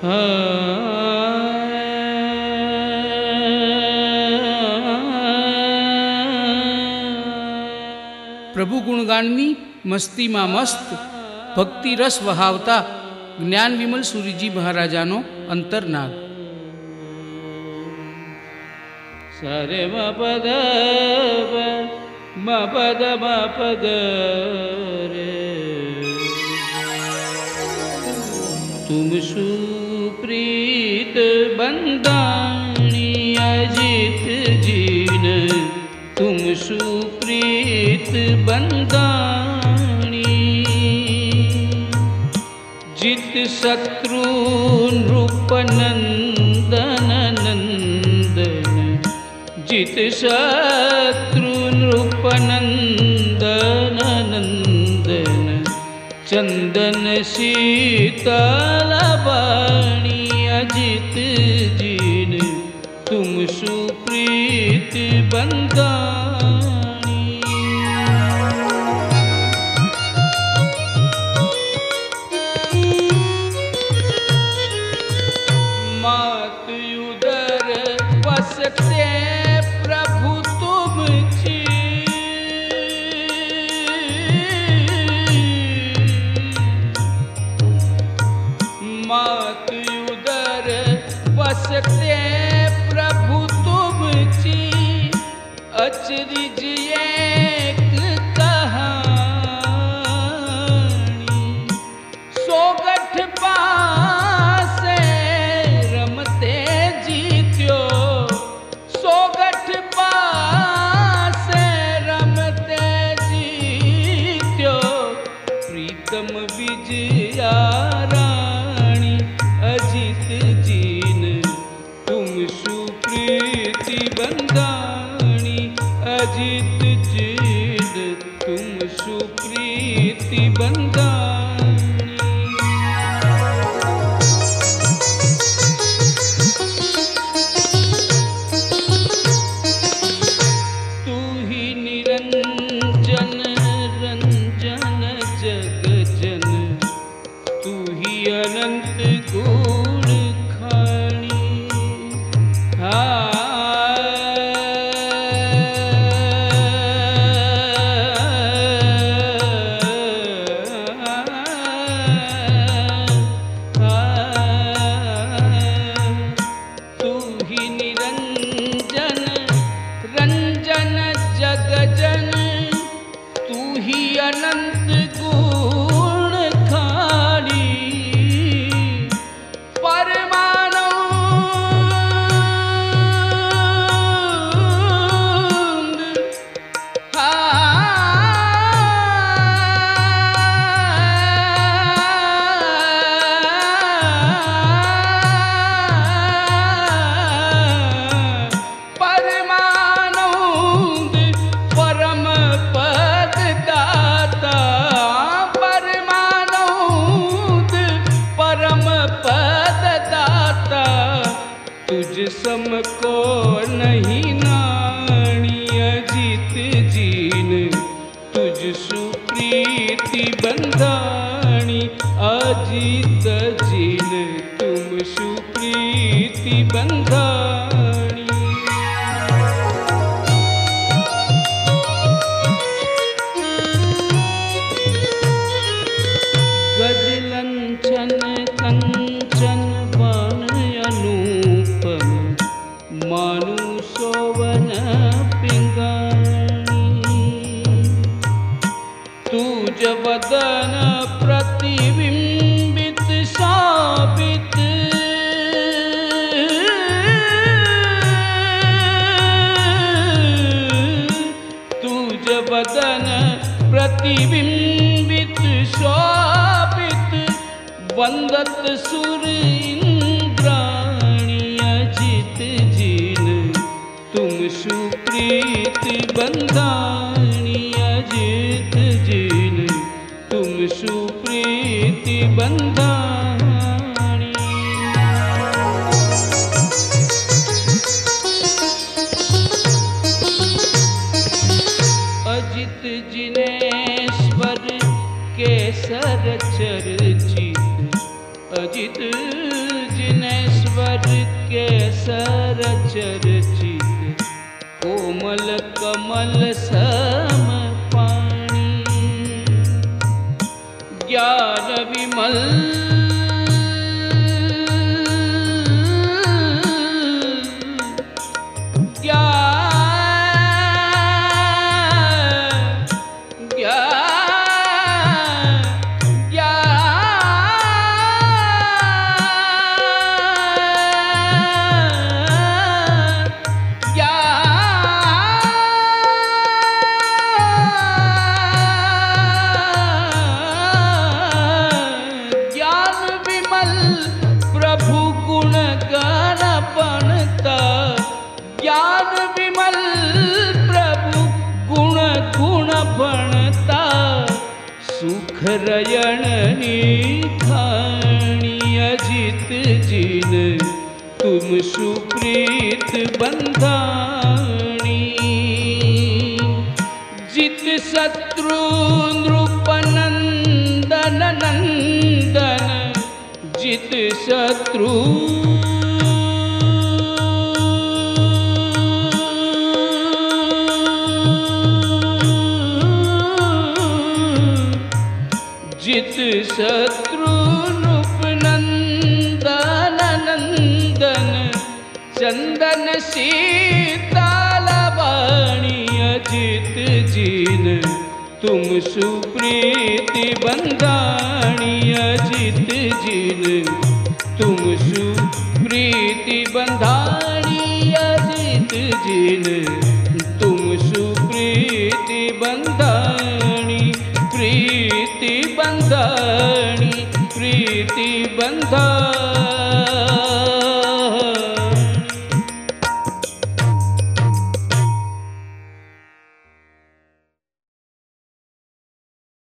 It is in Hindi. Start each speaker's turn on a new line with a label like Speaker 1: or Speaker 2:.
Speaker 1: પ્રભુ ગુણગાનની મસ્તીમાં મસ્ત ભક્તિ રસ વહાવતા જ્ઞાન વિમલ સુરીજી મહારાજાનો અંતરનાદ.
Speaker 2: સરે મપદ મપદ મપદ રે તુમ સુપ્રીત બંદાણી અજીત જીન તુમ સુપ્રીત બંદાણી જીત શત્રુ નૃપનંદન નંદન જીત શત્રુ નૃપનંદન નંદન ચંદન શીતલ વાણી અજીત જીન તુમ સુપ્રીત બંદાણી. માત ઉદર વસતે પ્રભુ તુમ मात उदर बसते प्रभु तुम छी अचरिज एक कहानी सोगठ पासे रमते जीत्यो सोगठ पासे रमते जीत्यो प्रीतम विजया अजित जीन तुम सुप्रीति बंदाणी अजित जीन तुम सुप्रीति बंदाणी. तू ही निरंजन रंजन जगजन तू ही अनंत गुण खानी. तू ही निरंजन रंजन जगजन तू ही अनंत गुण खानी. सम को नहीं नाणी अजित जीन तुझ सुप्रीति बंदाणी अजित जीन तुम सुप्रीति बंदाणी. गजलंचन कंचन वन अनूपम मानु सोवन पिंगाणी. तुझ वदन प्रतिबिंबित साबित तुझ वदन प्रतिबिंबित साबित वंदत सुर इंद्राणी अजित जीन तुम सुप्रीत बंदाणी अजित जीन तुम सुप्रीत बंदाणी. अजित जिनेश्वर केसर चर्चित अजित जिनेश्वर केसर चर्चित कोमल कमल सम पाणी ज्ञान विमल रयणनी खाणी अजित जिन तुम सुप्रीत बंधाणी जित शत्रु नृपनंदन नंदन जित शत्रु जित शत्रु नृपनंदन नंदन चंदन शीतल वाणी अजित जिन तुम सुप्रीति बंधाणी अजित जिन तुम सुप्रीति बंधाणी अजित जिन तुम सुप्रीति बंधाणी प्रीति बंधाणी प्रीति बंधाणी।